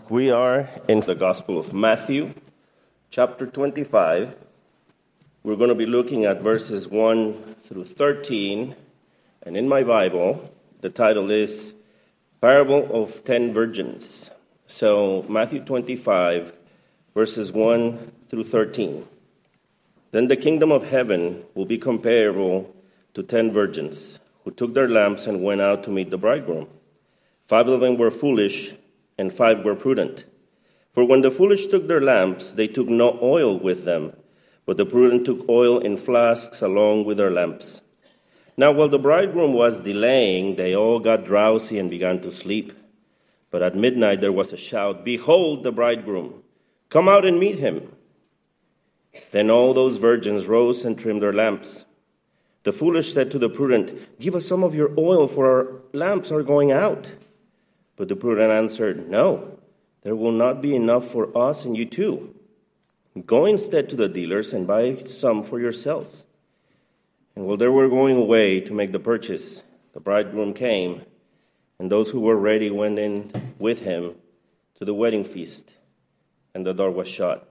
We are in the Gospel of Matthew, chapter 25. We're going to be looking at verses 1 through 13. And in my Bible, the title is Parable of 10 Virgins. So Matthew 25, verses 1 through 13. Then the kingdom of heaven will be comparable to 10 virgins who took their lamps and went out to meet the bridegroom. 5 of them were foolish, and 5 were prudent. For when the foolish took their lamps, they took no oil with them, but the prudent took oil in flasks along with their lamps. Now while the bridegroom was delaying, they all got drowsy and began to sleep. But at midnight there was a shout, "Behold the bridegroom! Come out and meet him!" Then all those virgins rose and trimmed their lamps. The foolish said to the prudent, "Give us some of your oil, for our lamps are going out." But the prudent answered, "No, there will not be enough for us and you too. Go instead to the dealers and buy some for yourselves." And while they were going away to make the purchase, the bridegroom came, and those who were ready went in with him to the wedding feast, and the door was shut.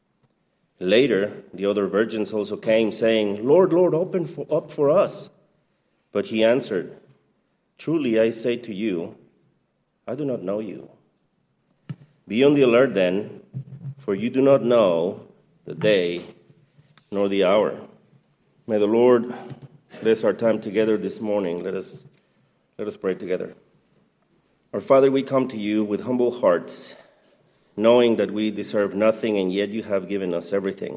Later, the other virgins also came, saying, "Lord, Lord, open up for us." But he answered, "Truly I say to you, I do not know you. Be on the alert then, for you do not know the day nor the hour." May the Lord bless our time together this morning. Let us pray together. Our Father, we come to you with humble hearts, knowing that we deserve nothing, and yet you have given us everything.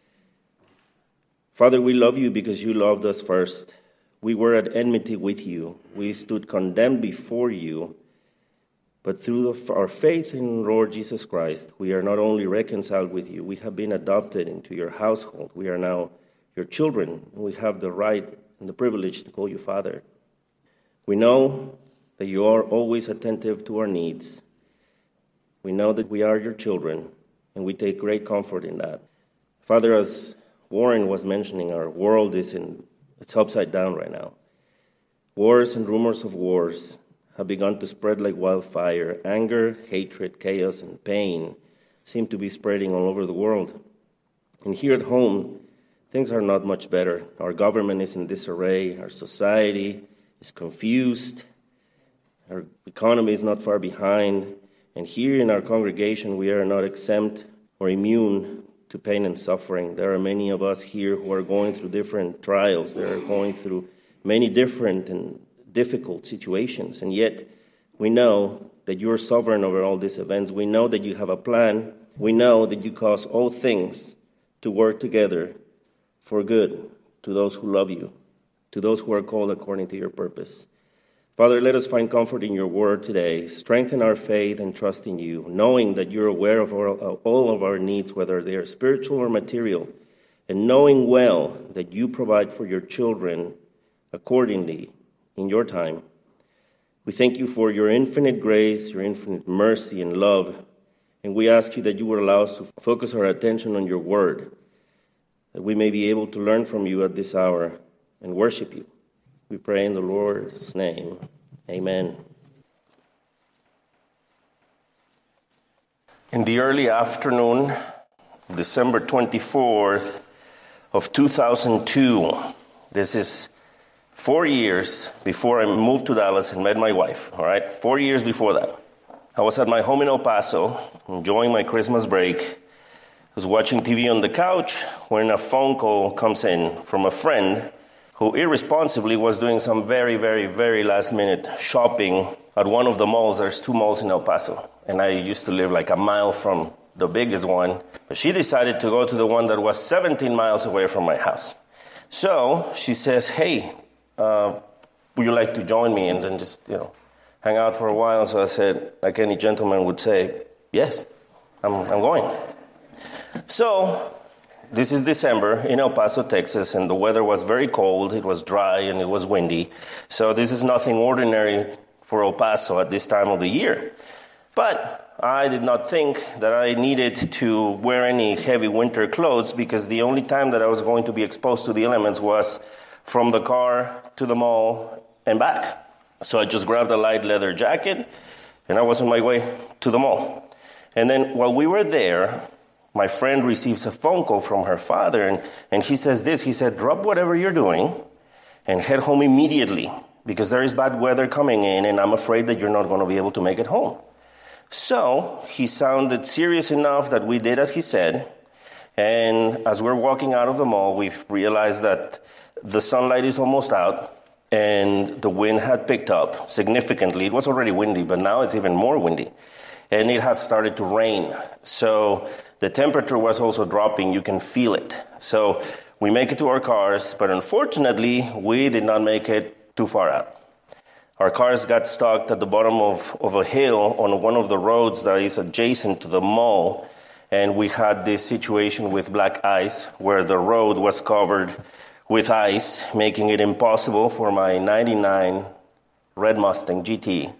Father, we love you because you loved us first. We were at enmity with you. We stood condemned before you. But through our faith in Lord Jesus Christ, we are not only reconciled with you, we have been adopted into your household. We are now your children, and we have the right and the privilege to call you Father. We know that you are always attentive to our needs. We know that we are your children, and we take great comfort in that. Father, as Warren was mentioning, our world it's upside down right now. Wars and rumors of wars have begun to spread like wildfire. Anger, hatred, chaos, and pain seem to be spreading all over the world. And here at home, things are not much better. Our government is in disarray. Our society is confused. Our economy is not far behind. And here in our congregation, we are not exempt or immune to pain and suffering. There are many of us here who are going through different trials. They are going through many different and difficult situations. And yet, we know that you are sovereign over all these events. We know that you have a plan. We know that you cause all things to work together for good to those who love you, to those who are called according to your purpose. Father, let us find comfort in your word today. Strengthen our faith and trust in you, knowing that you're aware of all of our needs, whether they are spiritual or material, and knowing well that you provide for your children accordingly in your time. We thank you for your infinite grace, your infinite mercy and love, and we ask you that you will allow us to focus our attention on your word, that we may be able to learn from you at this hour and worship you. We pray in the Lord's name. Amen. In the early afternoon, December 24th of 2002, this is 4 years before I moved to Dallas and met my wife, all right? 4 years before that. I was at my home in El Paso, enjoying my Christmas break. I was watching TV on the couch when a phone call comes in from a friend who irresponsibly was doing some very, very, very last-minute shopping at one of the malls. There's 2 malls in El Paso, and I used to live like a mile from the biggest one. But she decided to go to the one that was 17 miles away from my house. So she says, "Hey, would you like to join me and then just, hang out for a while?" So I said, like any gentleman would say, "Yes, I'm going." So this is December in El Paso, Texas, and the weather was very cold. It was dry and it was windy. So this is nothing ordinary for El Paso at this time of the year. But I did not think that I needed to wear any heavy winter clothes, because the only time that I was going to be exposed to the elements was from the car to the mall and back. So I just grabbed a light leather jacket, and I was on my way to the mall. And then while we were there, my friend receives a phone call from her father, and he says this. He said, drop whatever you're doing and head home immediately because there is bad weather coming in, and I'm afraid that you're not going to be able to make it home. So he sounded serious enough that we did as he said. And as we're walking out of the mall, we realized that the sunlight is almost out and the wind had picked up significantly. It was already windy, but now it's even more windy. And it had started to rain. So the temperature was also dropping. You can feel it. So we make it to our cars, but unfortunately, we did not make it too far out. Our cars got stuck at the bottom of a hill on one of the roads that is adjacent to the mall. And we had this situation with black ice where the road was covered with ice, making it impossible for my 99 Red Mustang GT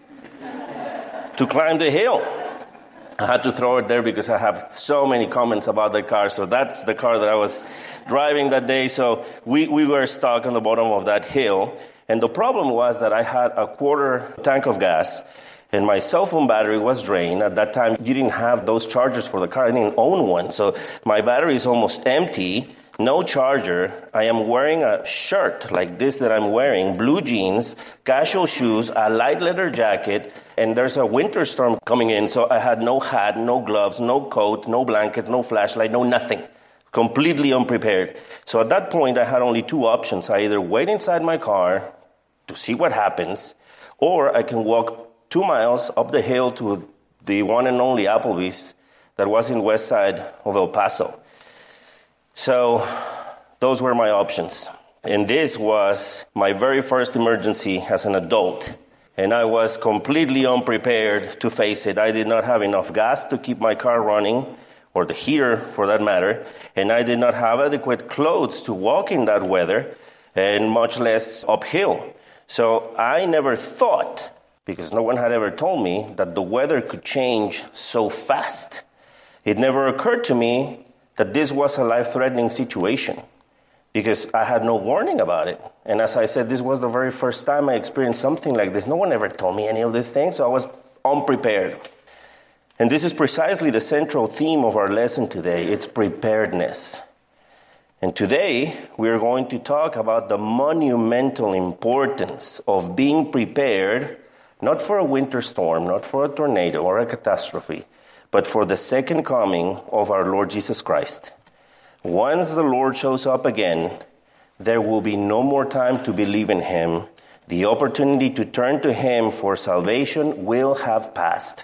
to climb the hill. I had to throw it there because I have so many comments about the car. So that's the car that I was driving that day. So we were stuck on the bottom of that hill. And the problem was that I had a quarter tank of gas and my cell phone battery was drained. At that time, you didn't have those chargers for the car. I didn't own one. So my battery is almost empty, no charger. I am wearing a shirt like this that I'm wearing, blue jeans, casual shoes, a light leather jacket, and there's a winter storm coming in. So I had no hat, no gloves, no coat, no blankets, no flashlight, no nothing. Completely unprepared. So at that point, I had only two options. I either wait inside my car to see what happens, or I can walk 2 miles up the hill to the one and only Applebee's that was in west side of El Paso. So those were my options. And this was my very first emergency as an adult. And I was completely unprepared to face it. I did not have enough gas to keep my car running, or the heater for that matter. And I did not have adequate clothes to walk in that weather, and much less uphill. So I never thought, because no one had ever told me, that the weather could change so fast. It never occurred to me that this was a life-threatening situation because I had no warning about it. And as I said, this was the very first time I experienced something like this. No one ever told me any of these things, so I was unprepared. And this is precisely the central theme of our lesson today. It's preparedness. And today, we are going to talk about the monumental importance of being prepared, not for a winter storm, not for a tornado or a catastrophe, but for the second coming of our Lord Jesus Christ. Once the Lord shows up again, there will be no more time to believe in him. The opportunity to turn to him for salvation will have passed.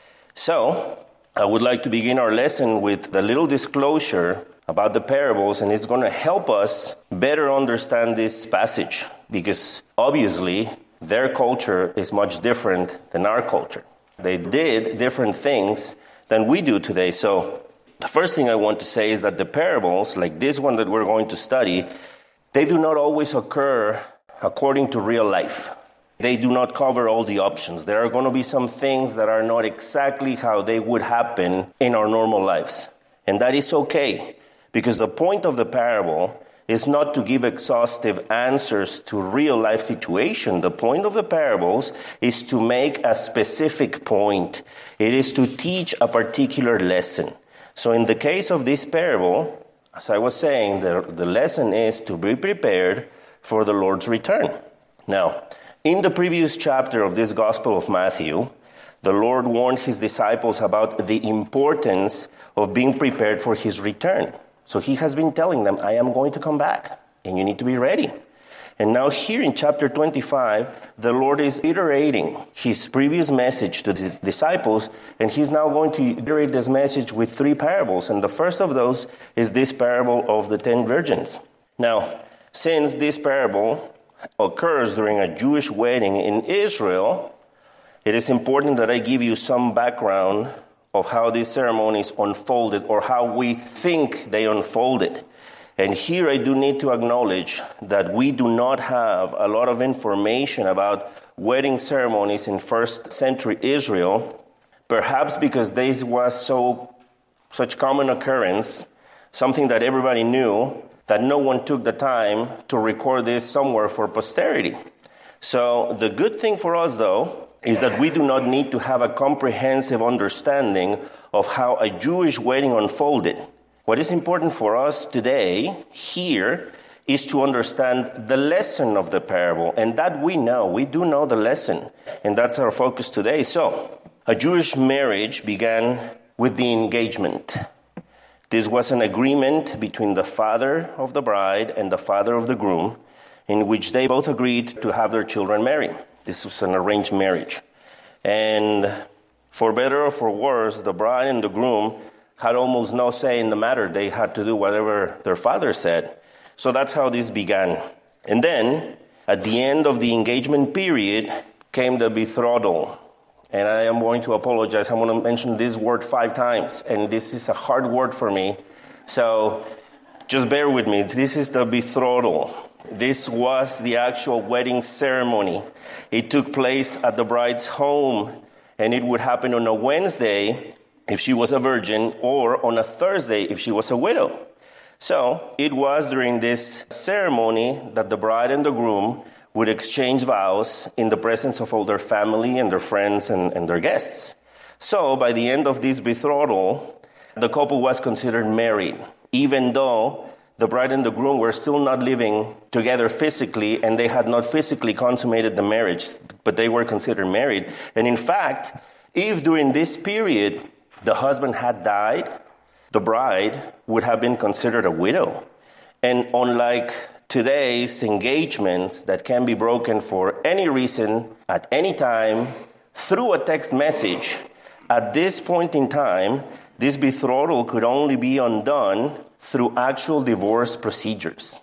So, I would like to begin our lesson with a little disclosure about the parables, and it's going to help us better understand this passage, because obviously their culture is much different than our culture. They did different things than we do today. So the first thing I want to say is that the parables, like this one that we're going to study, they do not always occur according to real life. They do not cover all the options. There are going to be some things that are not exactly how they would happen in our normal lives. And that is okay, because the point of the parable is not to give exhaustive answers to real life situation. The point of the parables is to make a specific point. It is to teach a particular lesson. So in the case of this parable, as I was saying, the lesson is to be prepared for the Lord's return. Now, in the previous chapter of this Gospel of Matthew, the Lord warned his disciples about the importance of being prepared for his return. So he has been telling them, I am going to come back, and you need to be ready. And now here in chapter 25, the Lord is iterating his previous message to his disciples, and he's now going to iterate this message with 3 parables. And the first of those is this parable of the 10 virgins. Now, since this parable occurs during a Jewish wedding in Israel, it is important that I give you some background of how these ceremonies unfolded, or how we think they unfolded. And here I do need to acknowledge that we do not have a lot of information about wedding ceremonies in first century Israel, perhaps because this was such common occurrence, something that everybody knew, that no one took the time to record this somewhere for posterity. So the good thing for us, though, is that we do not need to have a comprehensive understanding of how a Jewish wedding unfolded. What is important for us today, here, is to understand the lesson of the parable, and that we do know the lesson, and that's our focus today. So, a Jewish marriage began with the engagement. This was an agreement between the father of the bride and the father of the groom, in which they both agreed to have their children marry. This was an arranged marriage. And for better or for worse, the bride and the groom had almost no say in the matter. They had to do whatever their father said. So that's how this began. And then, at the end of the engagement period, came the betrothal. And I am going to apologize. I'm going to mention this word 5 times. And this is a hard word for me. So just bear with me. This is the betrothal. This was the actual wedding ceremony. It took place at the bride's home. And it would happen on a Wednesday if she was a virgin, or on a Thursday if she was a widow. So it was during this ceremony that the bride and the groom would exchange vows in the presence of all their family and their friends and their guests. So by the end of this betrothal, the couple was considered married, even though the bride and the groom were still not living together physically, and they had not physically consummated the marriage, but they were considered married. And in fact, if during this period the husband had died, the bride would have been considered a widow. And unlike today's engagements that can be broken for any reason, at any time, through a text message, at this point in time, this betrothal could only be undone through actual divorce procedures.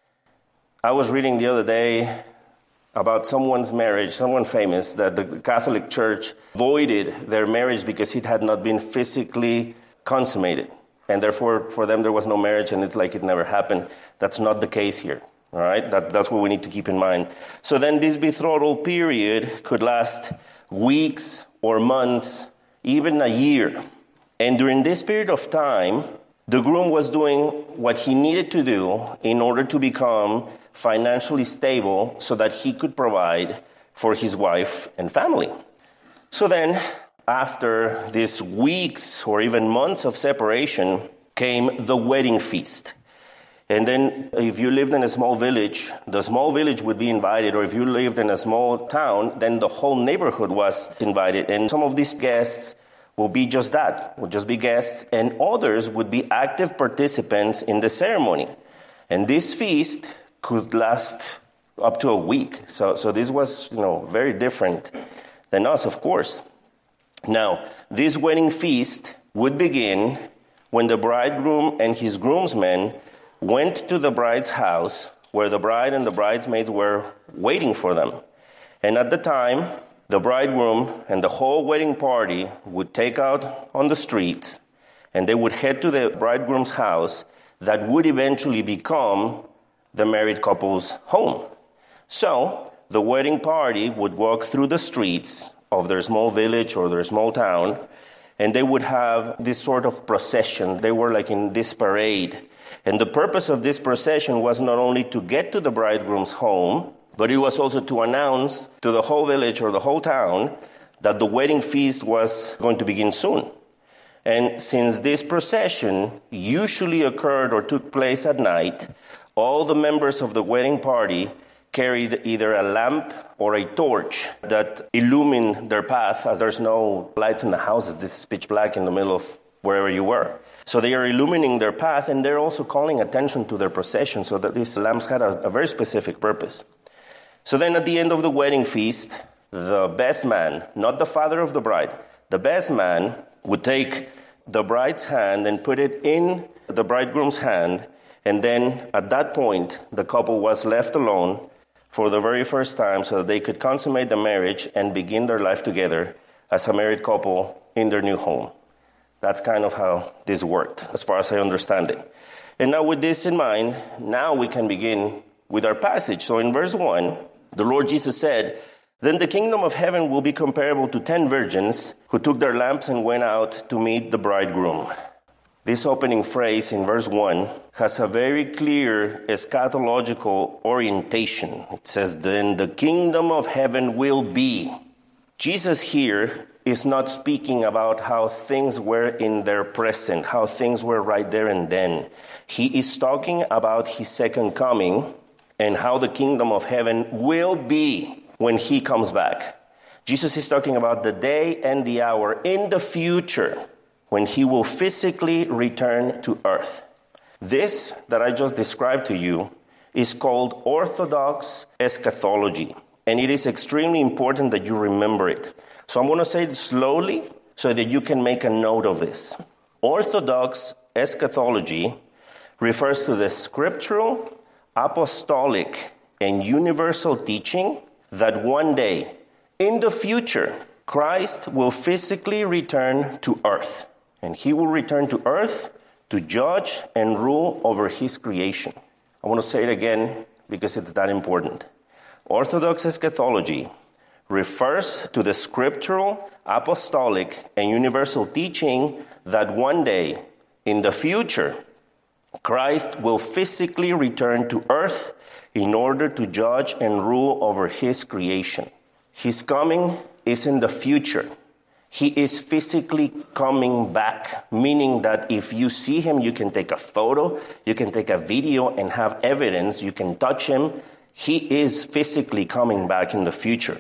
I was reading the other day about someone's marriage, someone famous, that the Catholic Church voided their marriage because it had not been physically consummated. And therefore, for them, there was no marriage, and it's like it never happened. That's not the case here, all right? That's what we need to keep in mind. So then this betrothal period could last weeks or months, even a year. And during this period of time, the groom was doing what he needed to do in order to become financially stable so that he could provide for his wife and family. So then, after these weeks or even months of separation, came the wedding feast. And then if you lived in a small village, the small village would be invited, or if you lived in a small town, then the whole neighborhood was invited. And some of these guests will be just that, will just be guests, and others would be active participants in the ceremony. And this feast could last up to a week. So this was, very different than us, of course. Now, this wedding feast would begin when the bridegroom and his groomsmen went to the bride's house, where the bride and the bridesmaids were waiting for them. And at the time, the bridegroom and the whole wedding party would take out on the streets, and they would head to the bridegroom's house that would eventually become the married couple's home. So the wedding party would walk through the streets of their small village or their small town, and they would have this sort of procession. They were like in this parade. And the purpose of this procession was not only to get to the bridegroom's home, but it was also to announce to the whole village or the whole town that the wedding feast was going to begin soon. And since this procession usually occurred or took place at night, all the members of the wedding party carried either a lamp or a torch that illumined their path, as there's no lights in the houses. This is pitch black in the middle of wherever you were. So they are illumining their path, and they're also calling attention to their procession, so that these lamps had a very specific purpose. So then at the end of the wedding feast, the best man, not the father of the bride, the best man would take the bride's hand and put it in the bridegroom's hand, and then at that point, the couple was left alone for the very first time so that they could consummate the marriage and begin their life together as a married couple in their new home. That's kind of how this worked, as far as I understand it. And now with this in mind, now we can begin with our passage. So in verse 1, the Lord Jesus said, "Then the kingdom of heaven will be comparable to 10 virgins who took their lamps and went out to meet the bridegroom." This opening phrase in verse 1 has a very clear eschatological orientation. It says, "Then the kingdom of heaven will be." Jesus here is not speaking about how things were in their present, how things were right there and then. He is talking about his second coming and how the kingdom of heaven will be when he comes back. Jesus is talking about the day and the hour in the future when he will physically return to earth. This that I just described to you is called Orthodox eschatology, and it is extremely important that you remember it. So I'm going to say it slowly so that you can make a note of this. Orthodox eschatology refers to the scriptural, apostolic, and universal teaching that one day in the future, Christ will physically return to earth. And he will return to earth to judge and rule over his creation. I want to say it again because it's that important. Orthodox eschatology refers to the scriptural, apostolic, and universal teaching that one day in the future, Christ will physically return to earth in order to judge and rule over his creation. His coming is in the future. He is physically coming back, meaning that if you see him, you can take a photo, you can take a video and have evidence, you can touch him. He is physically coming back in the future.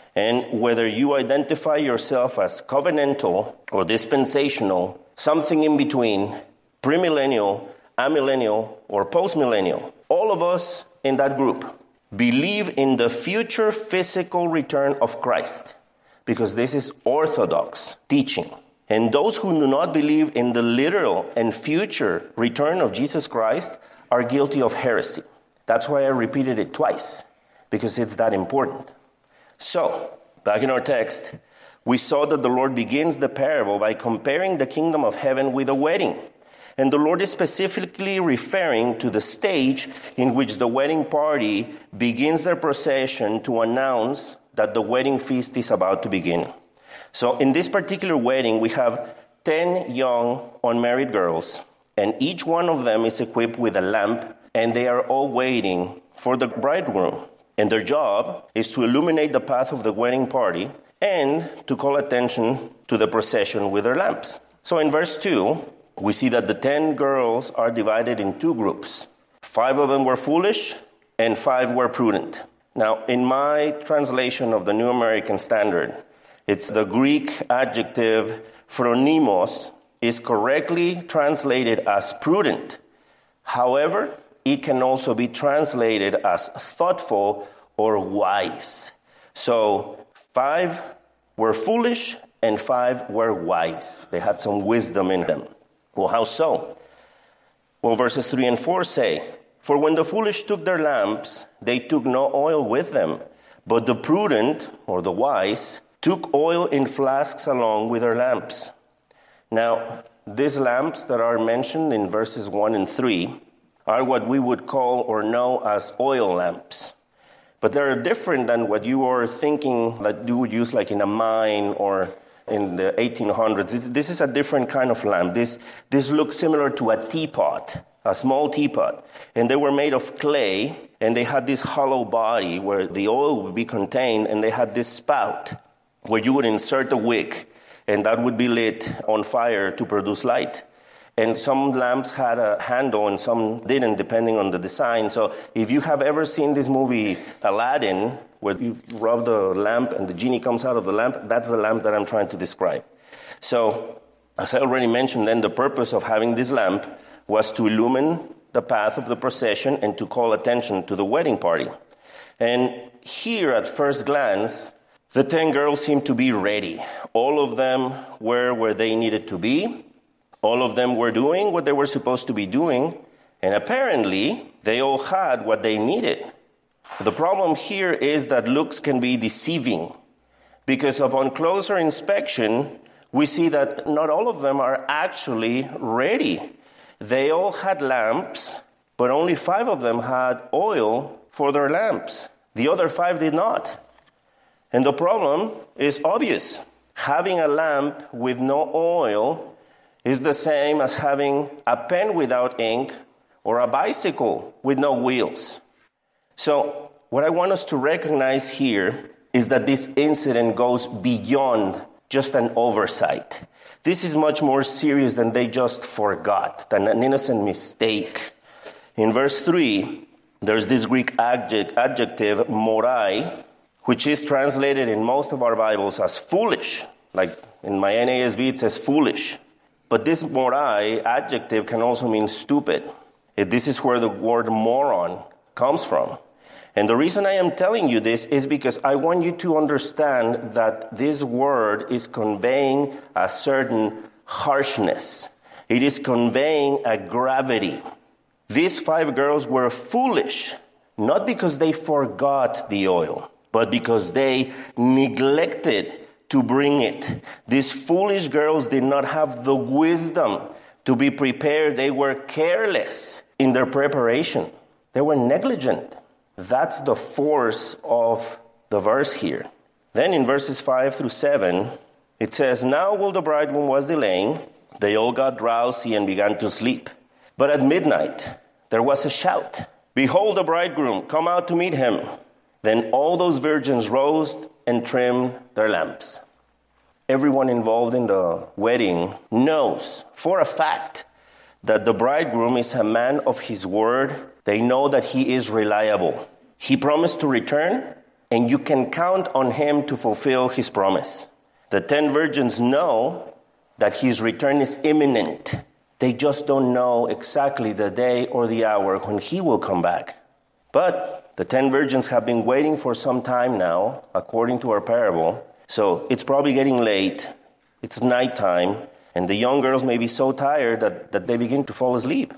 And whether you identify yourself as covenantal or dispensational, something in between, premillennial, amillennial, or postmillennial, all of us in that group believe in the future physical return of Christ, because this is orthodox teaching. And those who do not believe in the literal and future return of Jesus Christ are guilty of heresy. That's why I repeated it twice, because it's that important. So, back in our text, we saw that the Lord begins the parable by comparing the kingdom of heaven with a wedding. And the Lord is specifically referring to the stage in which the wedding party begins their procession to announce that the wedding feast is about to begin. So in this particular wedding, we have 10 young unmarried girls, and each one of them is equipped with a lamp, and they are all waiting for the bridegroom. And their job is to illuminate the path of the wedding party and to call attention to the procession with their lamps. So in verse 2, we see that the 10 girls are divided in two groups. 5 of them were foolish, and 5 were prudent. Now, in my translation of the New American Standard, it's the Greek adjective phronimos is correctly translated as prudent. However, it can also be translated as thoughtful or wise. So 5 were foolish and 5 were wise. They had some wisdom in them. Well, how so? Well, verses 3 and 4 say, "For when the foolish took their lamps, they took no oil with them, but the prudent, or the wise, took oil in flasks along with their lamps." Now, these lamps that are mentioned in verses 1 and 3 are what we would call or know as oil lamps. But they're different than what you are thinking that you would use like in a mine or in the 1800s. This is a different kind of lamp. This looks similar to a teapot, a small teapot. And they were made of clay, and they had this hollow body where the oil would be contained, and they had this spout where you would insert a wick, and that would be lit on fire to produce light. And some lamps had a handle and some didn't, depending on the design. So if you have ever seen this movie, Aladdin, where you rub the lamp and the genie comes out of the lamp, that's the lamp that I'm trying to describe. So, as I already mentioned, then the purpose of having this lamp was to illumine the path of the procession and to call attention to the wedding party. And here, at first glance, the 10 girls seemed to be ready. All of them were where they needed to be. All of them were doing what they were supposed to be doing, and apparently they all had what they needed. The problem here is that looks can be deceiving, because upon closer inspection, we see that not all of them are actually ready. They all had lamps, but only 5 of them had oil for their lamps. The other 5 did not. And the problem is obvious. Having a lamp with no oil is the same as having a pen without ink or a bicycle with no wheels. So what I want us to recognize here is that this incident goes beyond just an oversight. This is much more serious than they just forgot, than an innocent mistake. In verse 3, there's this Greek adjective, morai, which is translated in most of our Bibles as foolish. Like in my NASB, it says foolish. But this morai adjective can also mean stupid. This is where the word moron comes from. And the reason I am telling you this is because I want you to understand that this word is conveying a certain harshness. It is conveying a gravity. These 5 girls were foolish, not because they forgot the oil, but because they neglected to bring it. These foolish girls did not have the wisdom to be prepared. They were careless in their preparation. They were negligent. That's the force of the verse here. Then in verses 5 through 7, it says, "Now while the bridegroom was delaying, they all got drowsy and began to sleep. But at midnight there was a shout, 'Behold the bridegroom, come out to meet him.' Then all those virgins rose and trimmed their lamps." Everyone involved in the wedding knows for a fact that the bridegroom is a man of his word. They know that he is reliable. He promised to return, and you can count on him to fulfill his promise. The 10 virgins know that his return is imminent. They just don't know exactly the day or the hour when he will come back. But the 10 virgins have been waiting for some time now, according to our parable. So it's probably getting late. It's nighttime. And the young girls may be so tired that they begin to fall asleep.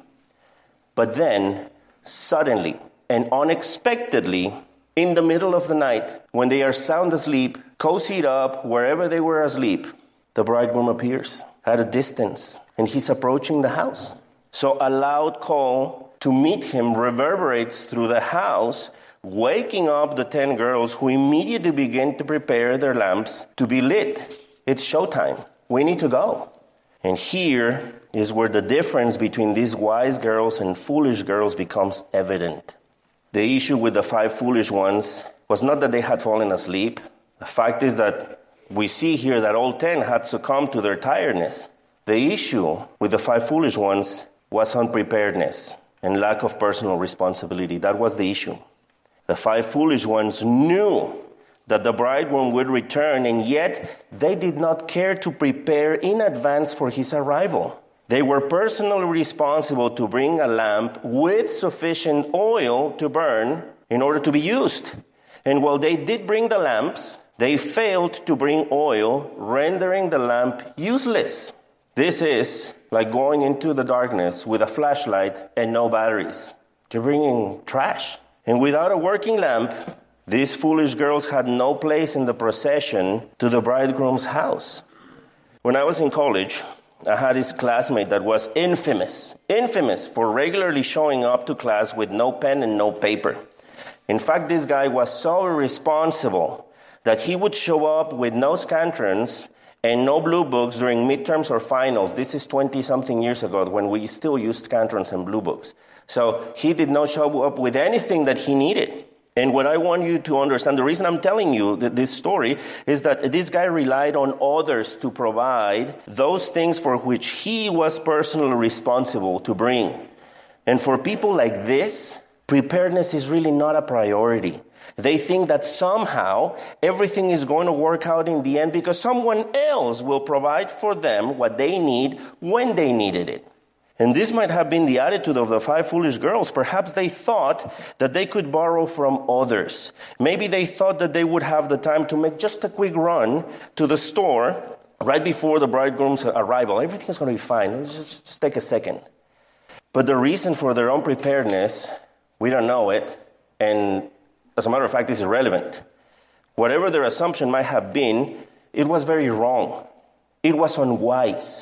But then, suddenly and unexpectedly, in the middle of the night, when they are sound asleep, cozied up wherever they were asleep, the bridegroom appears at a distance, and he's approaching the house. So a loud call to meet him reverberates through the house, waking up the 10 girls, who immediately begin to prepare their lamps to be lit. It's showtime. We need to go. And here is where the difference between these wise girls and foolish girls becomes evident. The issue with the 5 foolish ones was not that they had fallen asleep. The fact is that we see here that all 10 had succumbed to their tiredness. The issue with the 5 foolish ones was unpreparedness and lack of personal responsibility. That was the issue. The 5 foolish ones knew that the bridegroom would return, and yet they did not care to prepare in advance for his arrival. They were personally responsible to bring a lamp with sufficient oil to burn in order to be used. And while they did bring the lamps, they failed to bring oil, rendering the lamp useless. This is like going into the darkness with a flashlight and no batteries. You're bringing trash. And without a working lamp, these foolish girls had no place in the procession to the bridegroom's house. When I was in college, I had this classmate that was infamous for regularly showing up to class with no pen and no paper. In fact, this guy was so irresponsible that he would show up with no scantrons and no blue books during midterms or finals. This is 20-something years ago when we still used scantrons and blue books. So he did not show up with anything that he needed. And what I want you to understand, the reason I'm telling you this story is that this guy relied on others to provide those things for which he was personally responsible to bring. And for people like this, preparedness is really not a priority. They think that somehow everything is going to work out in the end because someone else will provide for them what they need when they needed it. And this might have been the attitude of the 5 foolish girls. Perhaps they thought that they could borrow from others. Maybe they thought that they would have the time to make just a quick run to the store right before the bridegroom's arrival. Everything's going to be fine. Just take a second. But the reason for their unpreparedness, we don't know it. And as a matter of fact, it's irrelevant. Whatever their assumption might have been, it was very wrong. It was unwise.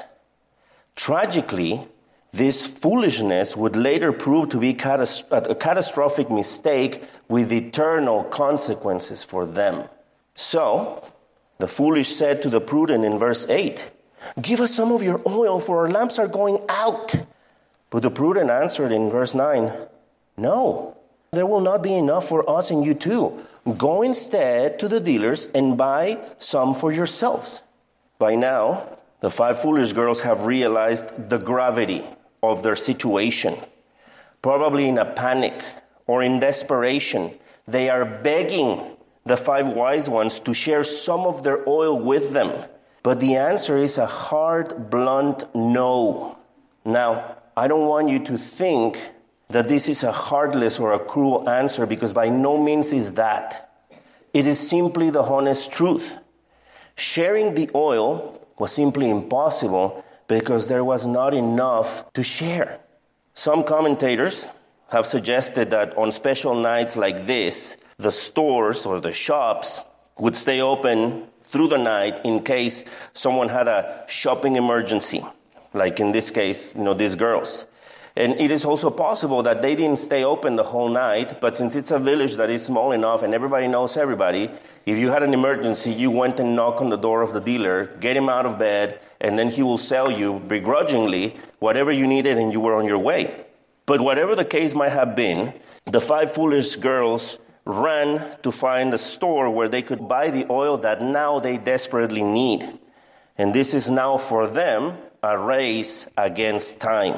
Tragically, this foolishness would later prove to be a catastrophic mistake with eternal consequences for them. So, the foolish said to the prudent in verse 8, "Give us some of your oil, for our lamps are going out." But the prudent answered in verse 9, "No, there will not be enough for us and you too. Go instead to the dealers and buy some for yourselves. By now, the 5 foolish girls have realized the gravity of their situation. Probably in a panic or in desperation, they are begging the 5 wise ones to share some of their oil with them. But the answer is a hard, blunt no. Now, I don't want you to think that this is a heartless or a cruel answer, because by no means is that. It is simply the honest truth. Sharing the oil was simply impossible because there was not enough to share. Some commentators have suggested that on special nights like this, the stores or the shops would stay open through the night in case someone had a shopping emergency, like in this case, these girls. And it is also possible that they didn't stay open the whole night, but since it's a village that is small enough and everybody knows everybody, if you had an emergency, you went and knocked on the door of the dealer, get him out of bed, and then he will sell you begrudgingly whatever you needed and you were on your way. But whatever the case might have been, the 5 foolish girls ran to find a store where they could buy the oil that now they desperately need. And this is now for them a race against time.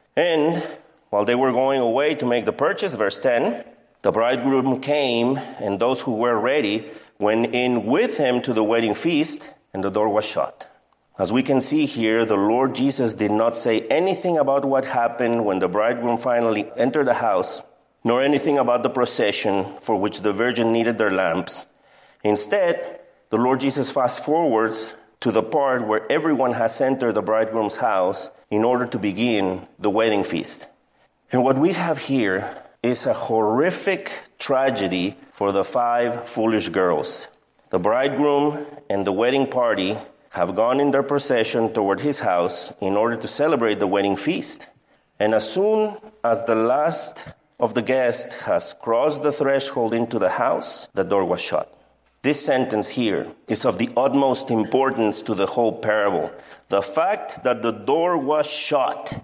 And while they were going away to make the purchase, verse 10, the bridegroom came, and those who were ready went in with him to the wedding feast, and the door was shut. As we can see here, the Lord Jesus did not say anything about what happened when the bridegroom finally entered the house, nor anything about the procession for which the virgin needed their lamps. Instead, the Lord Jesus fast forwards to the part where everyone has entered the bridegroom's house in order to begin the wedding feast. And what we have here is a horrific tragedy for the 5 foolish girls. The bridegroom and the wedding party have gone in their procession toward his house in order to celebrate the wedding feast. And as soon as the last of the guests has crossed the threshold into the house, the door was shut. This sentence here is of the utmost importance to the whole parable. The fact that the door was shut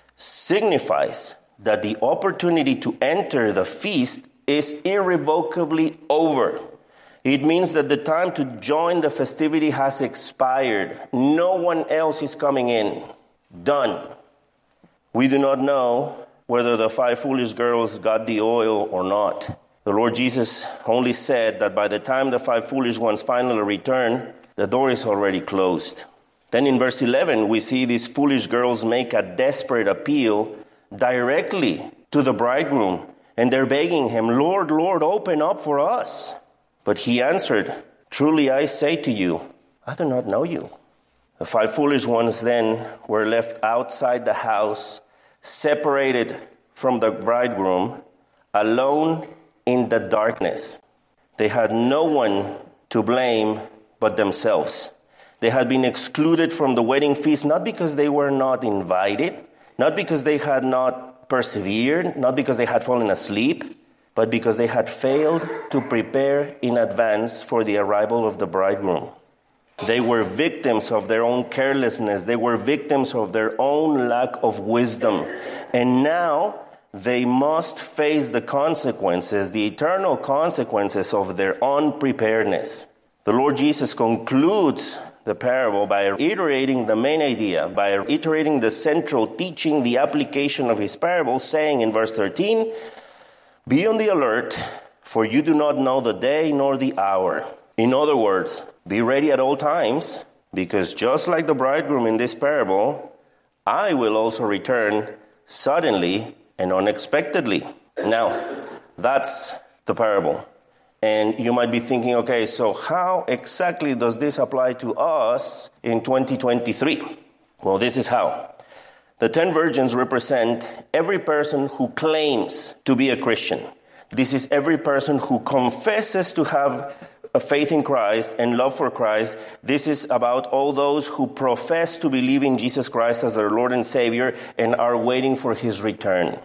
signifies that the opportunity to enter the feast is irrevocably over. It means that the time to join the festivity has expired. No one else is coming in. Done. We do not know whether the 5 foolish girls got the oil or not. The Lord Jesus only said that by the time the 5 foolish ones finally return, the door is already closed. Then in verse 11, we see these foolish girls make a desperate appeal directly to the bridegroom. And they're begging him, "Lord, Lord, open up for us." But he answered, "Truly I say to you, I do not know you." The 5 foolish ones then were left outside the house, separated from the bridegroom, alone in the darkness. They had no one to blame but themselves. They had been excluded from the wedding feast, not because they were not invited, not because they had not persevered, not because they had fallen asleep, but because they had failed to prepare in advance for the arrival of the bridegroom. They were victims of their own carelessness. They were victims of their own lack of wisdom. And now they must face the consequences, the eternal consequences of their unpreparedness. The Lord Jesus concludes the parable by reiterating the main idea, by reiterating the central teaching, the application of his parable, saying in verse 13, "Be on the alert, for you do not know the day nor the hour." In other words, be ready at all times, because just like the bridegroom in this parable, I will also return suddenly and unexpectedly. Now, that's the parable. And you might be thinking, okay, so how exactly does this apply to us in 2023? Well, this is how. The 10 virgins represent every person who claims to be a Christian. This is every person who confesses to have a faith in Christ and love for Christ. This is about all those who profess to believe in Jesus Christ as their Lord and Savior and are waiting for his return.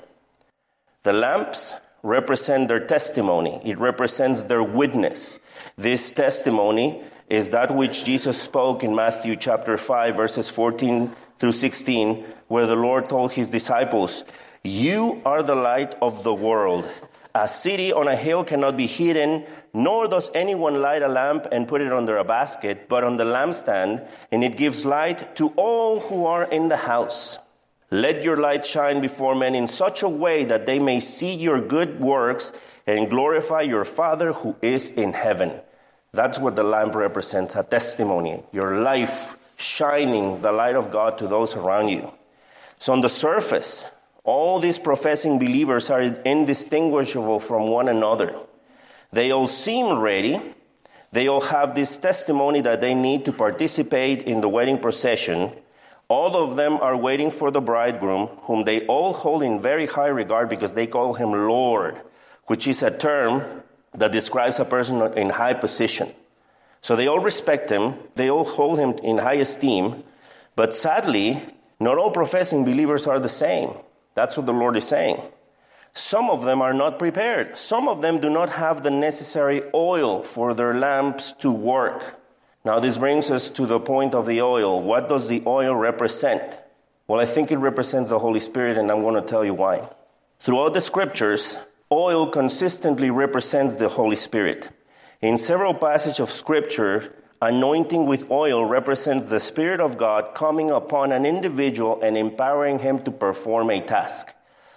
The lamps represent their testimony. It represents their witness. This testimony is that which Jesus spoke in Matthew chapter 5, verses 14 through 16, where the Lord told his disciples, "You are the light of the world. A city on a hill cannot be hidden, nor does anyone light a lamp and put it under a basket, but on the lampstand, and it gives light to all who are in the house. Let your light shine before men in such a way that they may see your good works and glorify your Father who is in heaven. That's what the lamp represents, a testimony, your life shining the light of God to those around you. So on the surface, all these professing believers are indistinguishable from one another. They all seem ready. They all have this testimony that they need to participate in the wedding procession. All of them are waiting for the bridegroom, whom they all hold in very high regard because they call him Lord, which is a term that describes a person in high position. So they all respect him. They all hold him in high esteem. But sadly, not all professing believers are the same. That's what the Lord is saying. Some of them are not prepared. Some of them do not have the necessary oil for their lamps to work. Now this brings us to the point of the oil. What does the oil represent? Well, I think it represents the Holy Spirit, and I'm going to tell you why. Throughout the scriptures, oil consistently represents the Holy Spirit. In several passages of scripture, anointing with oil represents the Spirit of God coming upon an individual and empowering him to perform a task.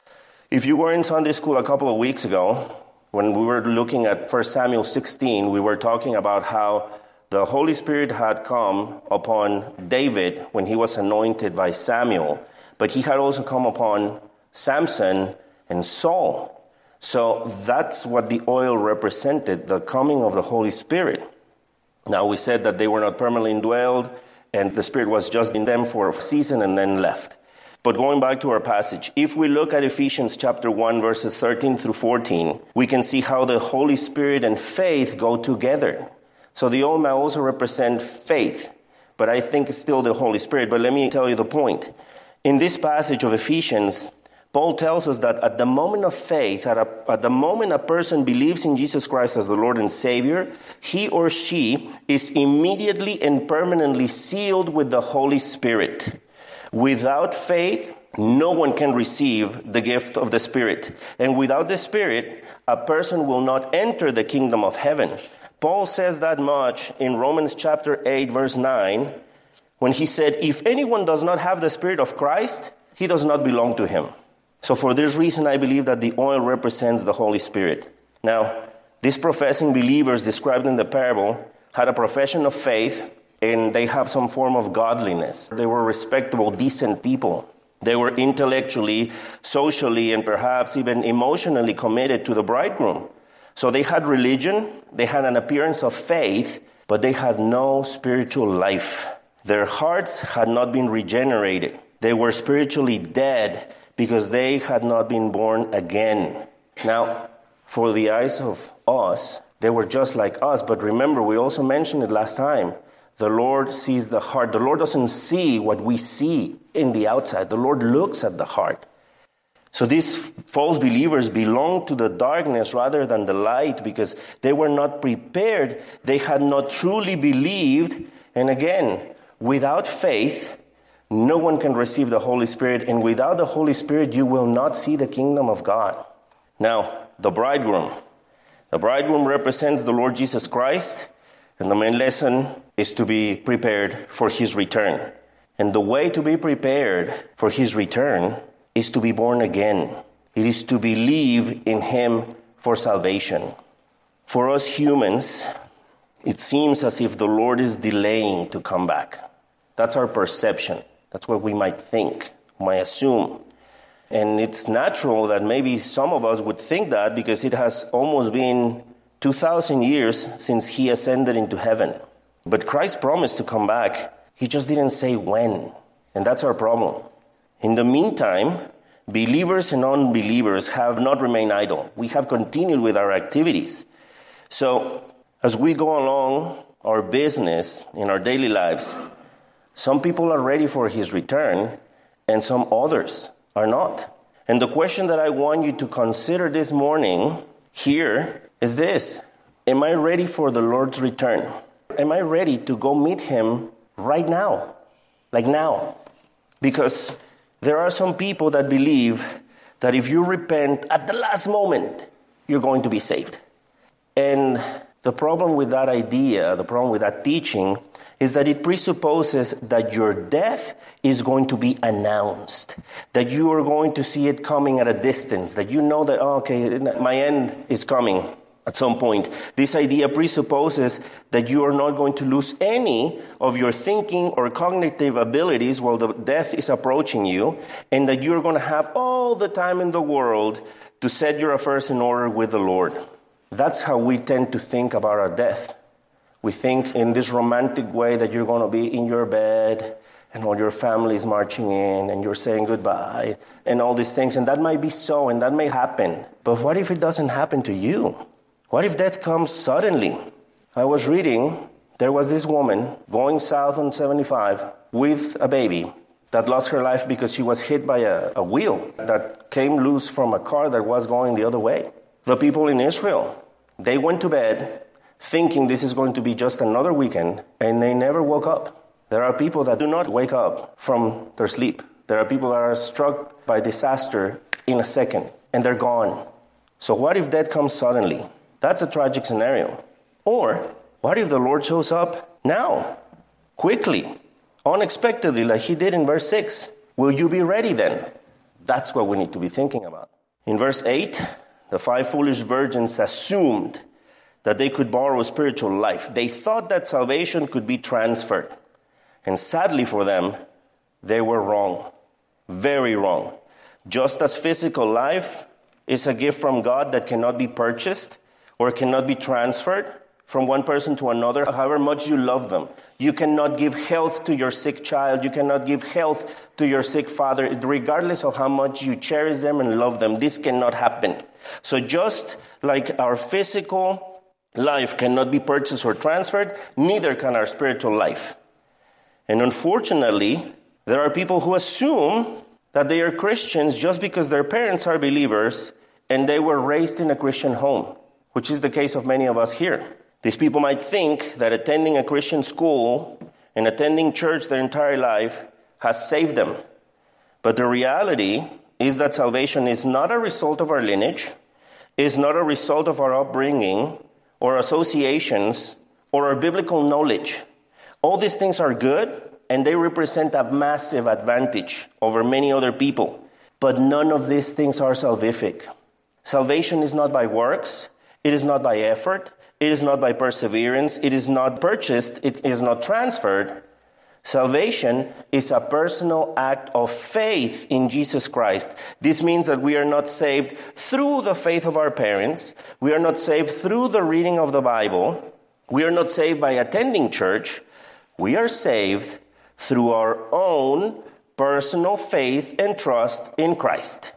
If you were in Sunday school a couple of weeks ago, when we were looking at 1 Samuel 16, we were talking about how the Holy Spirit had come upon David when he was anointed by Samuel, but he had also come upon Samson and Saul. So that's what the oil represented, the coming of the Holy Spirit. Now, we said that they were not permanently indwelled, and the Spirit was just in them for a season and then left. But going back to our passage, if we look at Ephesians chapter 1, verses 13 through 14, we can see how the Holy Spirit and faith go together. So the oil may also represent faith, but I think it's still the Holy Spirit. But let me tell you the point. In this passage of Ephesians, Paul tells us that at the moment of faith, at the moment a person believes in Jesus Christ as the Lord and Savior, he or she is immediately and permanently sealed with the Holy Spirit. Without faith, no one can receive the gift of the Spirit. And without the Spirit, a person will not enter the kingdom of heaven. Paul says that much in Romans chapter 8, verse 9, when he said, if anyone does not have the Spirit of Christ, he does not belong to him. So for this reason, I believe that the oil represents the Holy Spirit. Now, these professing believers described in the parable had a profession of faith, and they have some form of godliness. They were respectable, decent people. They were intellectually, socially, and perhaps even emotionally committed to the bridegroom. So they had religion, they had an appearance of faith, but they had no spiritual life. Their hearts had not been regenerated. They were spiritually dead because they had not been born again. Now, for the eyes of us, they were just like us. But remember, we also mentioned it last time. The Lord sees the heart. The Lord doesn't see what we see in the outside. The Lord looks at the heart. So these false believers belonged to the darkness rather than the light because they were not prepared. They had not truly believed. And again, without faith, no one can receive the Holy Spirit, and without the Holy Spirit, you will not see the kingdom of God. Now, the bridegroom. The bridegroom represents the Lord Jesus Christ, and the main lesson is to be prepared for his return. And the way to be prepared for his return is to be born again. It is to believe in him for salvation. For us humans, it seems as if the Lord is delaying to come back. That's our perception. That's what we might think, might assume. And it's natural that maybe some of us would think that because it has almost been 2,000 years since he ascended into heaven. But Christ promised to come back. He just didn't say when. And that's our problem. In the meantime, believers and unbelievers have not remained idle. We have continued with our activities. So as we go along our business in our daily lives, some people are ready for his return, and some others are not. And the question that I want you to consider this morning here is this. Am I ready for the Lord's return? Am I ready to go meet him right now? Like now? Because there are some people that believe that if you repent at the last moment, you're going to be saved. And the problem with that idea, the problem with that teaching, is that it presupposes that your death is going to be announced, that you are going to see it coming at a distance, that you know that, oh, okay, my end is coming at some point. This idea presupposes that you are not going to lose any of your thinking or cognitive abilities while the death is approaching you, and that you're going to have all the time in the world to set your affairs in order with the Lord. That's how we tend to think about our death. We think in this romantic way that you're going to be in your bed and all your family is marching in and you're saying goodbye and all these things. And that might be so and that may happen. But what if it doesn't happen to you? What if death comes suddenly? I was reading, there was this woman going south on 75 with a baby that lost her life because she was hit by a wheel that came loose from a car that was going the other way. The people in Israel, they went to bed thinking this is going to be just another weekend, and they never woke up. There are people that do not wake up from their sleep. There are people that are struck by disaster in a second, and they're gone. So what if death comes suddenly? That's a tragic scenario. Or what if the Lord shows up now, quickly, unexpectedly, like he did in verse 6? Will you be ready then? That's what we need to be thinking about. In verse 8, the 5 foolish virgins assumed that they could borrow spiritual life. They thought that salvation could be transferred. And sadly for them, they were wrong. Very wrong. Just as physical life is a gift from God that cannot be purchased or cannot be transferred from one person to another, however much you love them. You cannot give health to your sick child. You cannot give health to your sick father, regardless of how much you cherish them and love them. This cannot happen. So just like our physical life cannot be purchased or transferred, neither can our spiritual life. And unfortunately, there are people who assume that they are Christians just because their parents are believers and they were raised in a Christian home, which is the case of many of us here. These people might think that attending a Christian school and attending church their entire life has saved them. But the reality is that salvation is not a result of our lineage, is not a result of our upbringing, or associations, or our biblical knowledge. All these things are good, and they represent a massive advantage over many other people. But none of these things are salvific. Salvation is not by works, it is not by effort, it is not by perseverance, it is not purchased, it is not transferred. Salvation is a personal act of faith in Jesus Christ. This means that we are not saved through the faith of our parents. We are not saved through the reading of the Bible. We are not saved by attending church. We are saved through our own personal faith and trust in Christ.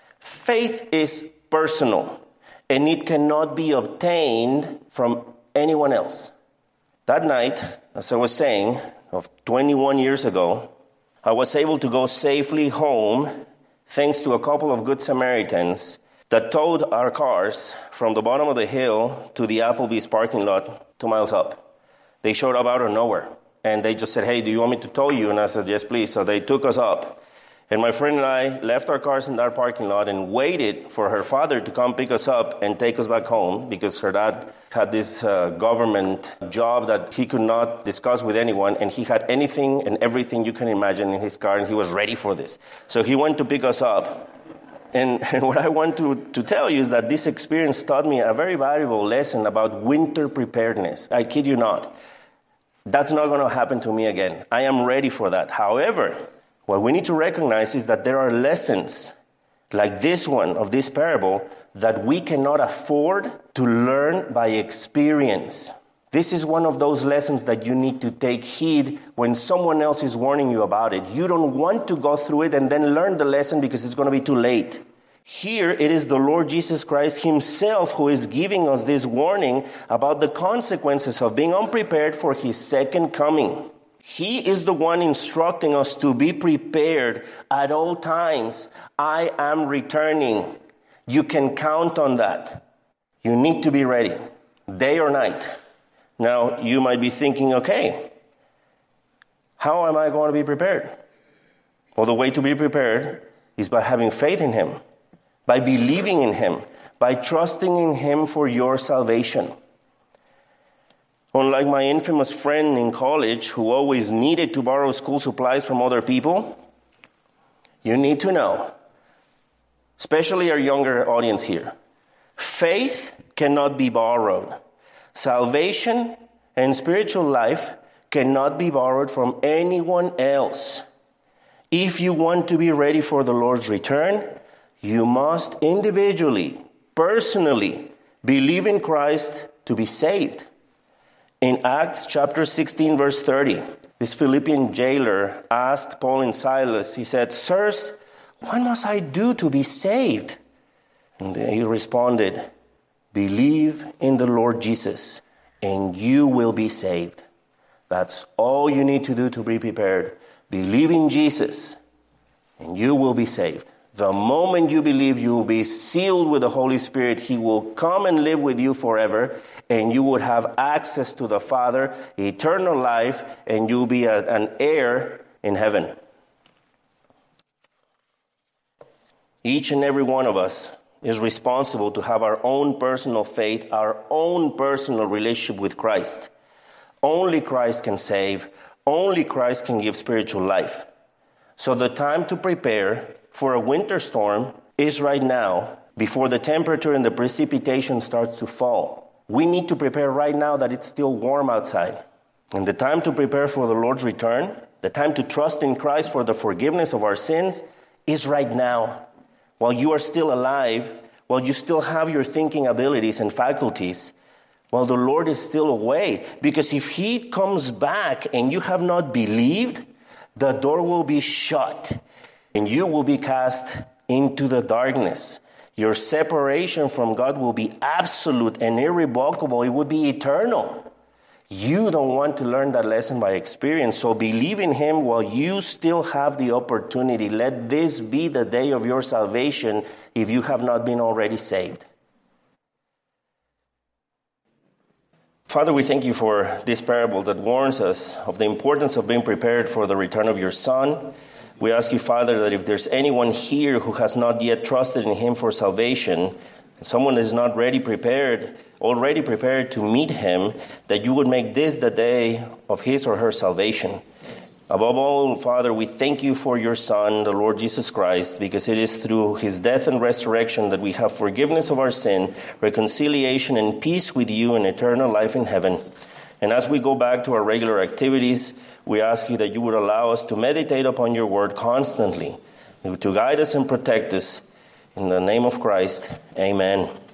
Faith is personal, and it cannot be obtained from anyone else. That night, as I was saying, of 21 years ago, I was able to go safely home thanks to a couple of good Samaritans that towed our cars from the bottom of the hill to the Applebee's parking lot 2 miles up. They showed up out of nowhere, and they just said, "Hey, do you want me to tow you?" And I said, "Yes, please." So they took us up. And my friend and I left our cars in that parking lot and waited for her father to come pick us up and take us back home because her dad had this government job that he could not discuss with anyone, and he had anything and everything you can imagine in his car, and he was ready for this. So he went to pick us up. And what I want to tell you is that this experience taught me a very valuable lesson about winter preparedness. I kid you not. That's not going to happen to me again. I am ready for that. However, what we need to recognize is that there are lessons like this one of this parable that we cannot afford to learn by experience. This is one of those lessons that you need to take heed when someone else is warning you about it. You don't want to go through it and then learn the lesson because it's going to be too late. Here it is the Lord Jesus Christ himself who is giving us this warning about the consequences of being unprepared for his second coming. He is the one instructing us to be prepared at all times. I am returning. You can count on that. You need to be ready, day or night. Now, you might be thinking, okay, how am I going to be prepared? Well, the way to be prepared is by having faith in him, by believing in him, by trusting in him for your salvation. Unlike my infamous friend in college who always needed to borrow school supplies from other people, you need to know, especially our younger audience here, faith cannot be borrowed. Salvation and spiritual life cannot be borrowed from anyone else. If you want to be ready for the Lord's return, you must individually, personally, believe in Christ to be saved. In Acts chapter 16, verse 30, this Philippian jailer asked Paul and Silas, he said, "Sirs, what must I do to be saved?" And he responded, "Believe in the Lord Jesus, and you will be saved." That's all you need to do to be prepared. Believe in Jesus, and you will be saved. The moment you believe, you will be sealed with the Holy Spirit. He will come and live with you forever, and you would have access to the Father, eternal life, and you'll be an heir in heaven. Each and every one of us is responsible to have our own personal faith, our own personal relationship with Christ. Only Christ can save. Only Christ can give spiritual life. So the time to prepare for a winter storm is right now, before the temperature and the precipitation starts to fall. We need to prepare right now that it's still warm outside. And the time to prepare for the Lord's return, the time to trust in Christ for the forgiveness of our sins, is right now. While you are still alive, while you still have your thinking abilities and faculties, while the Lord is still away. Because if he comes back and you have not believed, the door will be shut and you will be cast into the darkness. Your separation from God will be absolute and irrevocable. It would be eternal. You don't want to learn that lesson by experience, so believe in him while you still have the opportunity. Let this be the day of your salvation if you have not been already saved. Father, we thank you for this parable that warns us of the importance of being prepared for the return of your Son. We ask you, Father, that if there's anyone here who has not yet trusted in him for salvation, someone that is not already prepared to meet him, that you would make this the day of his or her salvation. Above all, Father, we thank you for your Son, the Lord Jesus Christ, because it is through his death and resurrection that we have forgiveness of our sin, reconciliation, and peace with you and eternal life in heaven. And as we go back to our regular activities, we ask you that you would allow us to meditate upon your word constantly, to guide us and protect us. In the name of Christ, amen.